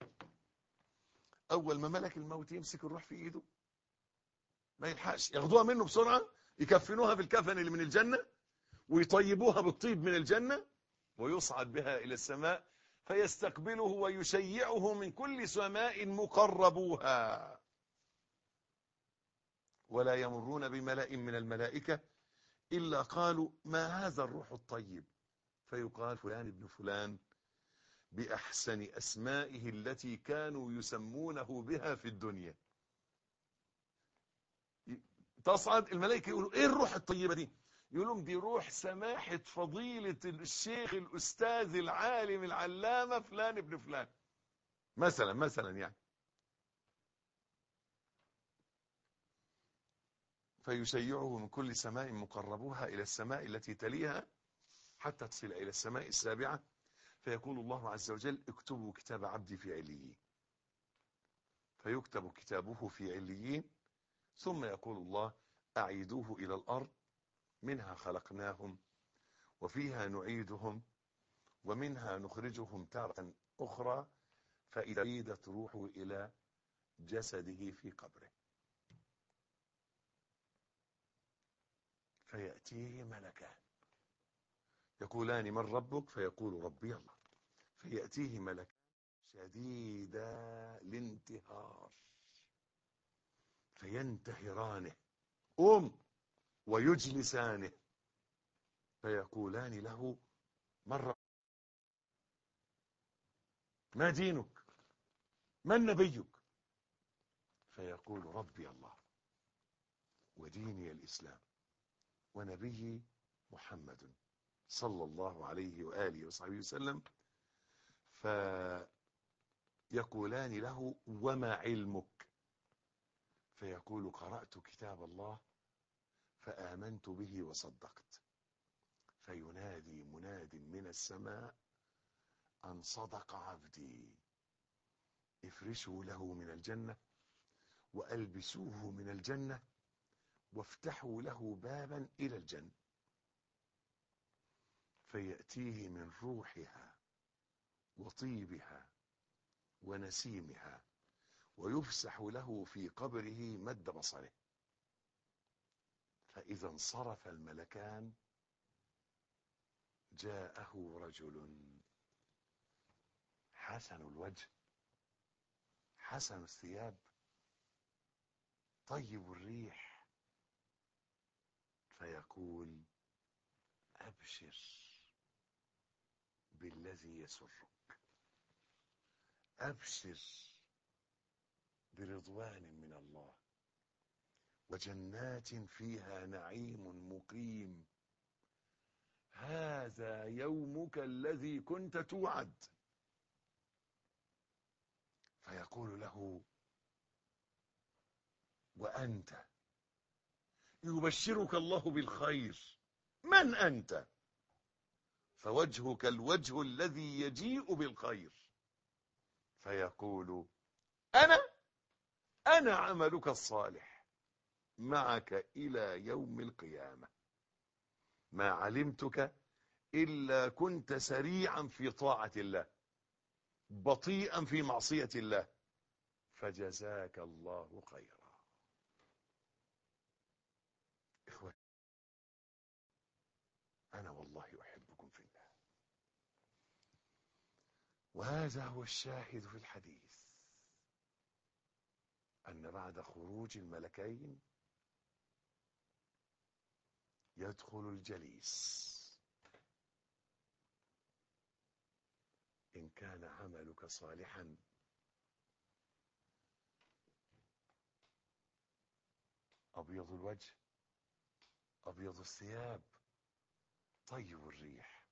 أول ما ملك الموت يمسك الروح في إيده ما يلحقش، ياخدوها منه بسرعة، يكفنوها بالكفن اللي من الجنة، ويطيبوها بالطيب من الجنة، ويصعد بها إلى السماء، فيستقبله ويشيعه من كل سماء مقربوها، ولا يمرون بملأ من الملائكة إلا قالوا: ما هذا الروح الطيب؟ فيقال: فلان ابن فلان بأحسن أسمائه التي كانوا يسمونه بها في الدنيا. تصعد الملائكة يقولوا ايه الروح الطيبة دي؟ يقولون دي روح سماحة فضيلة الشيخ الأستاذ العالم العلامة فلان ابن فلان، مثلا يعني. فيشيعه من كل سماء مقربوها إلى السماء التي تليها حتى تصل إلى السماء السابعة، فيقول الله عز وجل اكتبوا كتاب عبدي في عليين، فيكتب كتابه في عليين، ثم يقول الله أعيدوه إلى الأرض منها خلقناهم وفيها نعيدهم ومنها نخرجهم تارة أخرى، فإذا عيدت روحه إلى جسده في قبره فيأتيه ملكان يقولان من ربك؟ فيقول ربي الله. فيأتيه ملكان شديدا الانتهار فينتهرانه ويجلسانه، فيقولان له من ربك؟ ما دينك؟ من نبيك؟ فيقول ربي الله وديني الإسلام ونبيي محمد صلى الله عليه وآله وصحبه وسلم. فيقولان له وما علمك؟ فيقول قرأت كتاب الله فآمنت به وصدقت. فينادي مناد من السماء أن صدق عبدي، افرشوا له من الجنة وألبسوه من الجنة وافتحوا له بابا إلى الجنة. فيأتيه من روحها وطيبها ونسيمها ويفسح له في قبره مد بصره. فإذا انصرف الملكان جاءه رجل حسن الوجه حسن الثياب طيب الريح، فيقول أبشر بالذي يسرك، أبشر برضوان من الله وجنات فيها نعيم مقيم، هذا يومك الذي كنت توعد. فيقول له وأنت؟ يبشرك الله بالخير، من أنت؟ فوجهك الوجه الذي يجيء بالخير. فيقول أنا عملك الصالح معك إلى يوم القيامة، ما علمتك إلا كنت سريعا في طاعة الله بطيئا في معصية الله، فجزاك الله خيرا. إخوة أنا والله أحبكم في الله، وهذا هو الشاهد في الحديث، أن بعد خروج الملكين يدخل الجليس، إن كان عملك صالحا أبيض الوجه أبيض الثياب طيب الريح،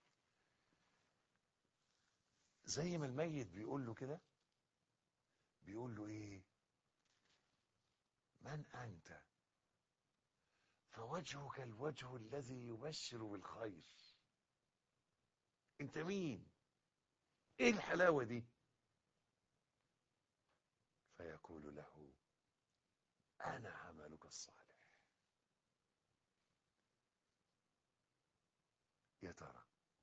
زي ما الميت بيقول له كده، بيقول له ايه؟ من أنت؟ فوجهك الوجه الذي يبشر بالخير، انت مين؟ ايه الحلاوة دي؟ فيقول له أنا عملك الصالح. يا ترى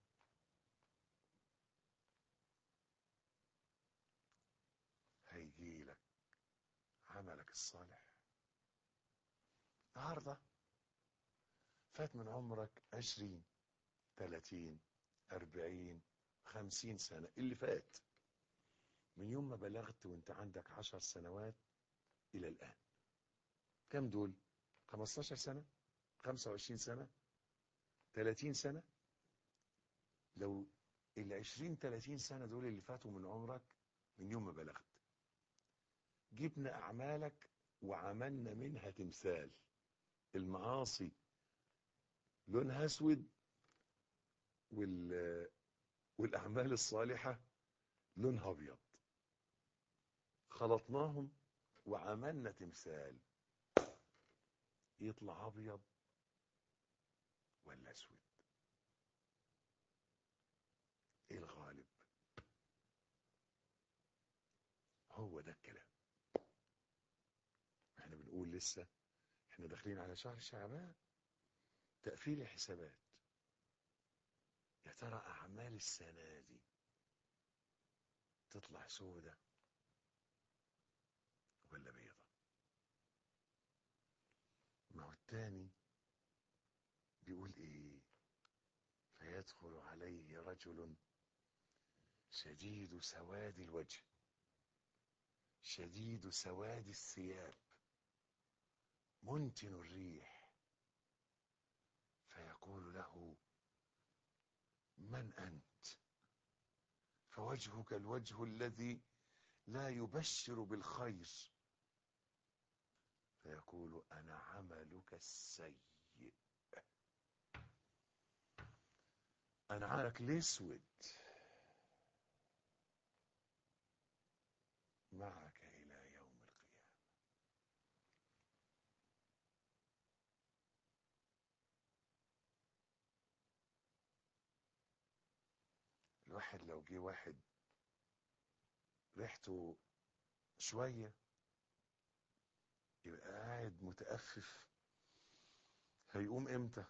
هيجي لك عملك الصالح النهارده؟ فات من عمرك 20 30 40 50 سنة اللي فات، من يوم ما بلغت وانت عندك 10 سنوات إلى الآن، كم دول؟ 15 سنة 25 سنة 30 سنة. لو ال20-30 سنة دول اللي فاتوا من عمرك من يوم ما بلغت، جبنا أعمالك وعملنا منها تمثال. المعاصي لونها أسود، والأعمال الصالحة لونها أبيض، خلطناهم وعملنا تمثال. يطلع أبيض ولا أسود؟ إيه الغالب؟ هو ده الكلام. احنا بنقول لسه احنا داخلين على شهر شعبان، تقفيل الحسابات. يا ترى أعمال السنة دي تطلع سودة ولا بيضة؟ ما هو التاني بيقول ايه؟ فيدخل عليه رجل شديد سواد الوجه شديد سواد الثياب منتن الريح، فيقول له: من أنت؟ فوجهك الوجه الذي لا يبشر بالخير. فيقول: أنا عملك السيء، أنا عملك الأسود، معك إلى يوم القيامة. الواحد لو جه واحد ريحته شوية يبقى قاعد متأفف، هيقوم امتى؟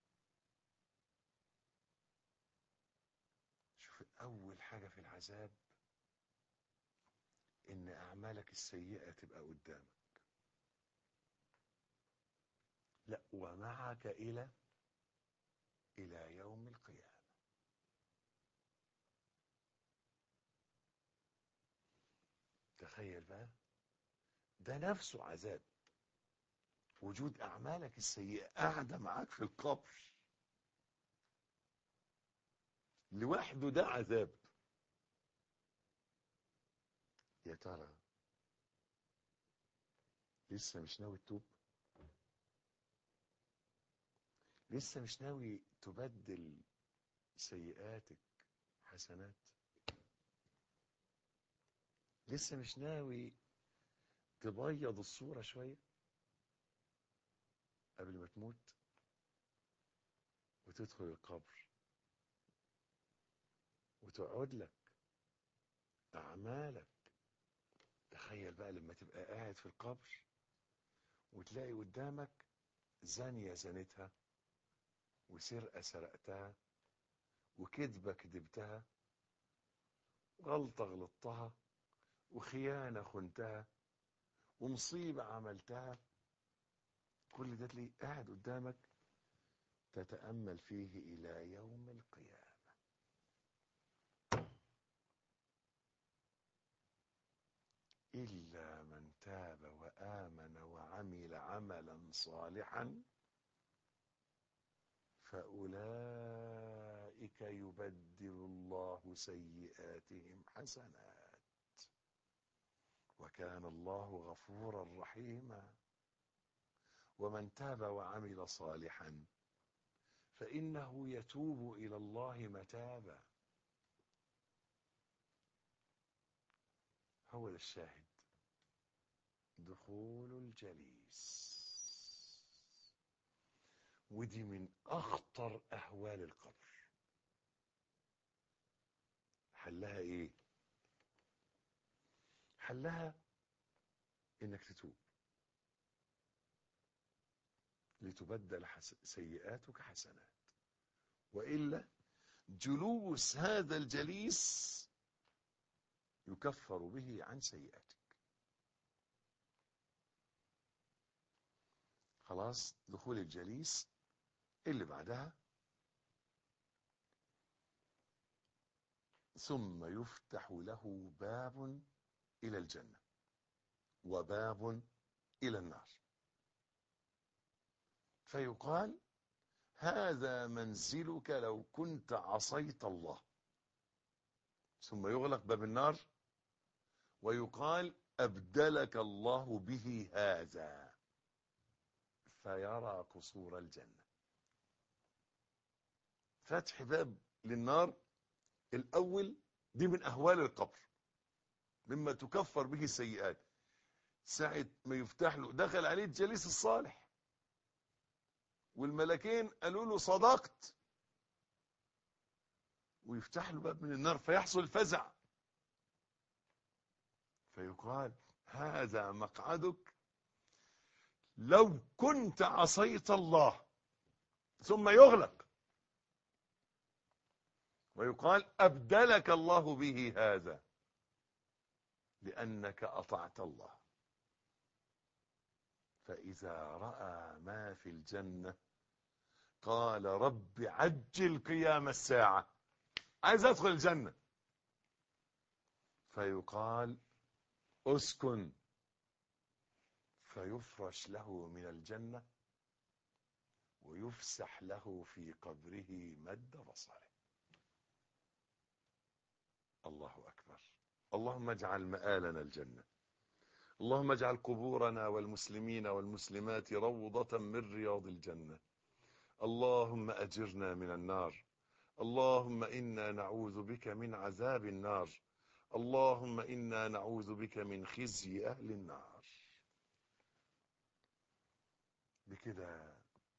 شوف، أول حاجة في العذاب إن أعمالك السيئة تبقى قدامك. لا، ومعك إلى يوم القيامة. تخيل بقى، ده نفسه عذاب. وجود أعمالك السيئة قاعدة معاك في القبر لوحده ده عذاب. يا ترى لسه مش ناوي تتوب؟ لسه مش ناوي تبدل سيئاتك حسنات؟ لسه مش ناوي تبيض الصورة شوية قبل ما تموت وتدخل القبر وتقعد لك أعمالك؟ تخيل بقى لما تبقى قاعد في القبر وتلاقي قدامك زانية زنتها، وسرقة سرقتها، وكذبة كذبتها، غلطة غلطتها، وخيانة خنتها، ومصيبة عملتها. كل ده تلاقيه قاعد قدامك تتأمل فيه إلى يوم القيامة. إلا من تاب وآمن وعمل عملا صالحا فأولئك يبدل الله سيئاتهم حسنات وكان الله غفورا رحيما. ومن تاب وعمل صالحا فإنه يتوب إلى الله متابا. هو ده الشاهد، دخول الجليس. ودي من أخطر أهوال القبر. حلها إيه؟ حلها إنك تتوب لتبدل سيئاتك حسنات، وإلا جلوس هذا الجليس يكفر به عن سيئاتك. خلاص، دخول الجليس اللي بعدها: ثم يفتح له باب إلى الجنة وباب إلى النار، فيقال: هذا منزلك لو كنت عصيت الله. ثم يغلق باب النار ويقال أبدلك الله به هذا، فيرى قصور الجنة. فتح باب للنار الأول دي من أهوال القبر، مما تكفر به السيئات. ساعة ما يفتح له، دخل عليه الجليس الصالح والملكين قالوا له صدقت، ويفتح له باب من النار فيحصل فزع، فيقال هذا مقعدك لو كنت عصيت الله، ثم يغلق ويقال أبدلك الله به هذا لأنك أطعت الله. فإذا رأى ما في الجنة قال رب عجل قيام الساعة، عايز أدخل الجنة. فيقال أسكن، فيفرش له من الجنة ويفسح له في قبره مد بصره. الله أكبر. اللهم اجعل مآلنا الجنة. اللهم اجعل قبورنا والمسلمين والمسلمات روضة من رياض الجنة. اللهم أجرنا من النار. اللهم إنا نعوذ بك من عذاب النار. اللهم إنا نعوذ بك من خزي أهل النار. بكده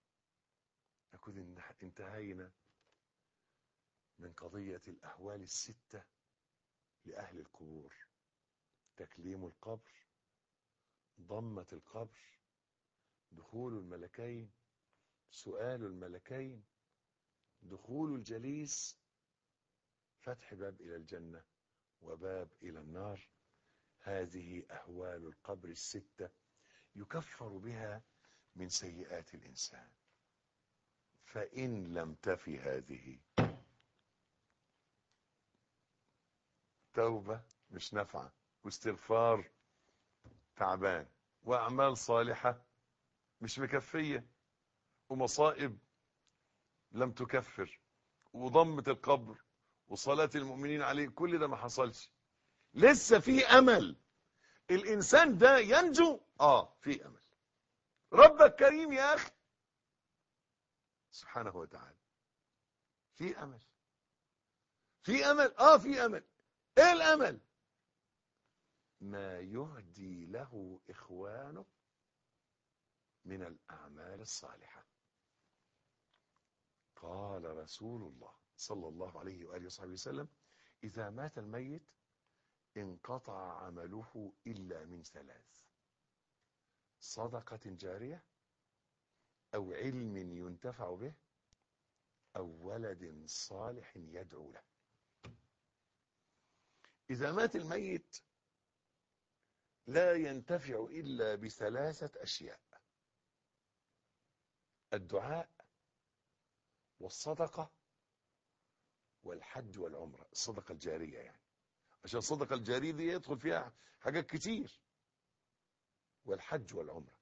نكون انتهينا من قضية الأهوال الستة لأهل القبور: تكليم القبر، ضمة القبر، دخول الملكين، سؤال الملكين، دخول الجليس، فتح باب إلى الجنة وباب إلى النار. هذه أهوال القبر الستة يكفر بها من سيئات الإنسان. فإن لم تف هذه، توبة مش نافعة، واستغفار تعبان، وأعمال صالحة مش مكفية، ومصائب لم تكفر، وضمة القبر وصلاة المؤمنين عليه، كل ده ما حصلش. لسه في أمل الإنسان ده ينجو. في أمل. ربك كريم يا أخي سبحانه وتعالى. في أمل، في أمل، في أمل. إيه الأمل؟ ما يهدي له إخوانه من الأعمال الصالحة. قال رسول الله صلى الله عليه وآله وصحبه وسلم: إذا مات الميت انقطع عمله إلا من ثلاث: صدقة جارية، أو علم ينتفع به، أو ولد صالح يدعو له. إذا مات الميت لا ينتفع إلا بثلاثة أشياء: الدعاء، والصدقة، والحج والعمرة. الصدقة الجارية يعني، عشان الصدقة الجارية دي يدخل فيها حاجات كتير. والحج والعمرة.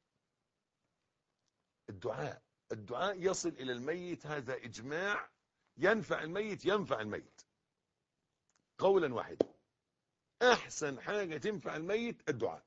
الدعاء يصل إلى الميت، هذا إجماع، ينفع الميت، ينفع الميت قولا واحدا. أحسن حاجة تنفع الميت الدعاء.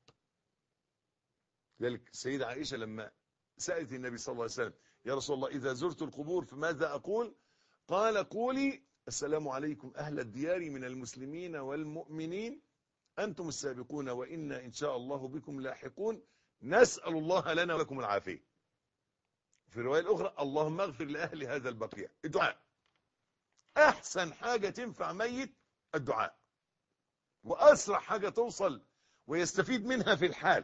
لذلك السيدة عائشة لما سألت النبي صلى الله عليه وسلم: يا رسول الله، إذا زرت القبور فماذا أقول؟ قال: قولي السلام عليكم أهل الديار من المسلمين والمؤمنين، أنتم السابقون وإنا إن شاء الله بكم لاحقون، نسأل الله لنا ولكم العافية. في الرواية الأخرى: اللهم اغفر لأهل هذا البقيع. الدعاء أحسن حاجة تنفع ميت الدعاء، وأسرع حاجة توصل ويستفيد منها في الحال.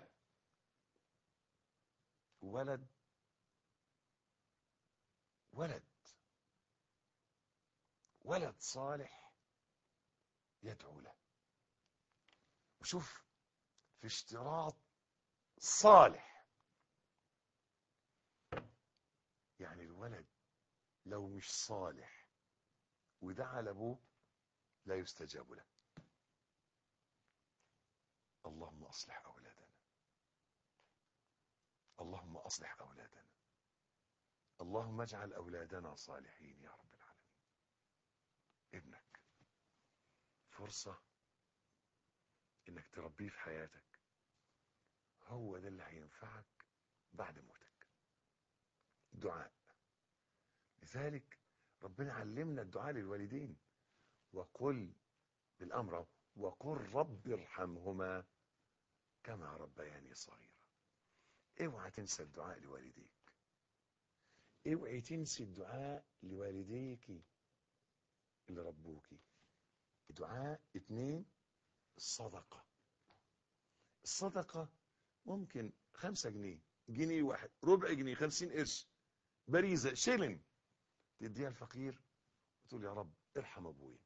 ولد صالح يدعو له. وشوف في اشتراط صالح، يعني الولد لو مش صالح ودعا لابوه لا يستجاب له. اللهم أصلح أولادنا، اللهم أصلح أولادنا، اللهم اجعل أولادنا صالحين يا رب العالمين. ابنك فرصة انك تربيه في حياتك، هو ده اللي هينفعك بعد موتك. دعاء. لذلك ربنا علمنا الدعاء للوالدين، وقل بالامر وقل رب ارحمهما كما ربياني صغيرا. اوعى تنسى الدعاء لوالديك، اوعي تنسي الدعاء لوالديك اللي ربوك. دعاء. 2، الصدقة. الصدقة ممكن 5 جنيه، جنيه واحد، ربع جنيه، 50 قرش، بريزة، شيلن، تديها الفقير وتقول يا رب ارحم ابويا.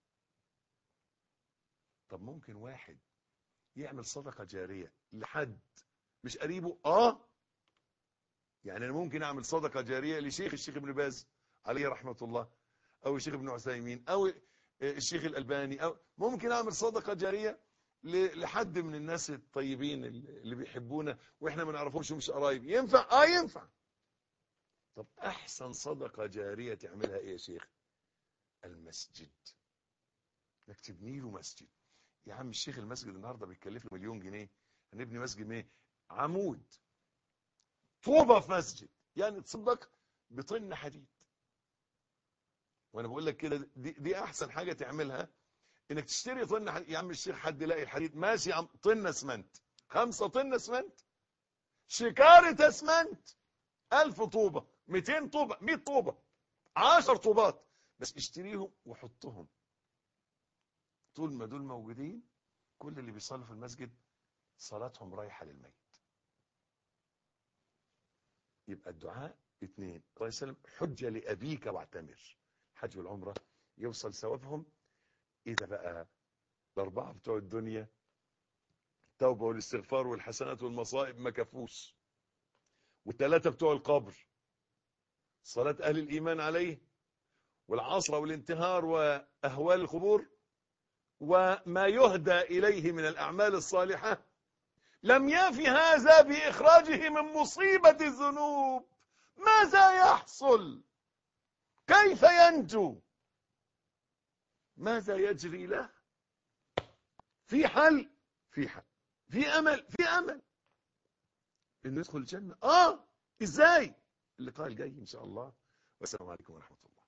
طب ممكن واحد يعمل صدقة جارية لحد مش قريبه. يعني انا ممكن اعمل صدقة جارية الشيخ ابن باز عليه رحمة الله، او الشيخ ابن عثيمين، او الشيخ الألباني، او ممكن اعمل صدقة جارية لحد من الناس الطيبين اللي بيحبونا واحنا ما نعرفهمش ومش قرايب. ينفع؟ ينفع. طب احسن صدقة جارية تعملها ايه يا شيخ؟ المسجد. انك تبني له مسجد. يا عم الشيخ المسجد النهارده بيتكلف له 1,000,000 جنيه، هنبني مسجد ايه؟ عمود، طوبة في مسجد، يعني تصدق بطن حديد. وانا بقول لك كده دي احسن حاجة تعملها، انك تشتري طن حديد. يا عم الشيخ حد يلاقي الحديد؟ ماشي يا عم، طن اسمنت، 5 طن اسمنت، شكارة اسمنت، 1000 طوبة، 200 طوبة، 100 طوبة، 10 طوبات، بس اشتريهم وحطهم. طول ما دول موجودين كل اللي بيصلوا في المسجد صلاتهم رايحة للميت. يبقى الدعاء. 2، الله يسلم، حجة لأبيك واعتمر. حج والعمرة يوصل ثوابهم. إذا بقى ال4 بتوع الدنيا، التوبة والاستغفار والحسنات والمصائب، ما كفوش، وال3 بتوع القبر، صلاة أهل الإيمان عليه، والعصر والانتهار وأهوال القبور، وما يهدى إليه من الأعمال الصالحة، لم يفي هذا بإخراجه من مصيبة الذنوب. ماذا يحصل؟ كيف ينجو؟ ماذا يجري له؟ في حل، في حل، في أمل، في أمل إنه يدخل الجنة. إزاي؟ اللقاء الجاي إن شاء الله، والسلام عليكم ورحمة الله.